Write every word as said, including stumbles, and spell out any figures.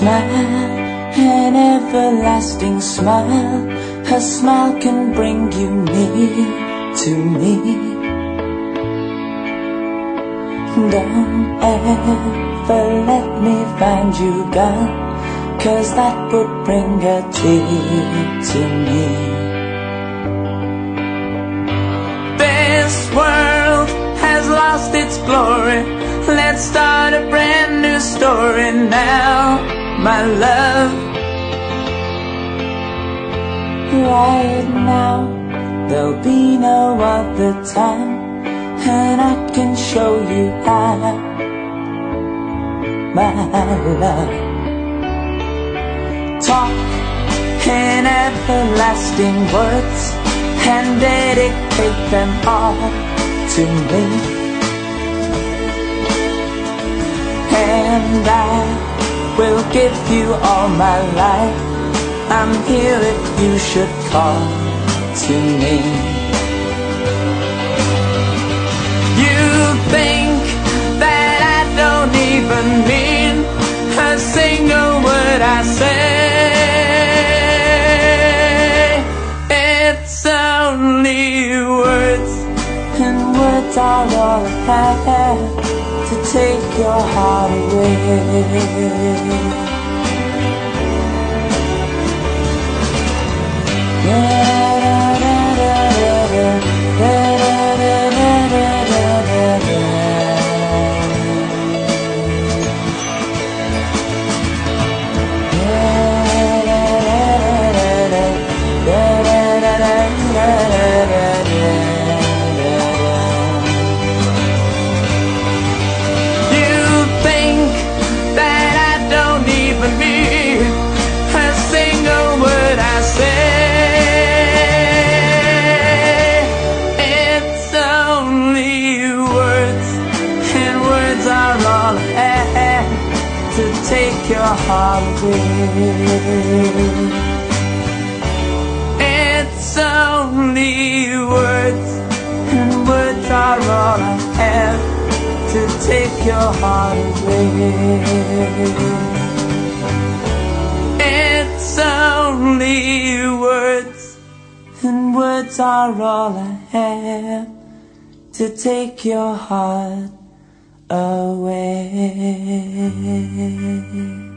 smile, an everlasting smile. Her smile can bring you near to me. Don't ever let me find you gone, 'cause that would bring a tear to me. This world has lost its glory. Let's start a brand new story now, my love. Right now, there'll be no other time, and I can show you how, my love. Talk in everlasting words and dedicate them all to me, and I will give you all my life. I'm here if you should call to me. You think that I don't even mean a single word I say. It's only words, and words are all I have to take your heart away. To take your heart away. It's only words, and words are all I have to take your heart away. It's only words, and words are all I have to take your heart away.